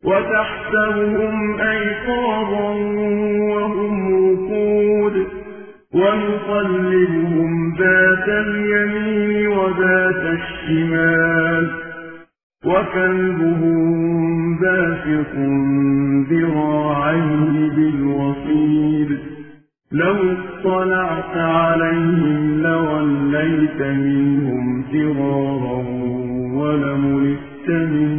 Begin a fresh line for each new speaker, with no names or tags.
وتحسبهم أيقاظا وهم رقود ونقلبهم ذات اليمين وذات الشمال وكلبهم باسط ذراعيه بالوصيد لو اطلعت عليهم لوليت منهم فرارا ولملئت منهم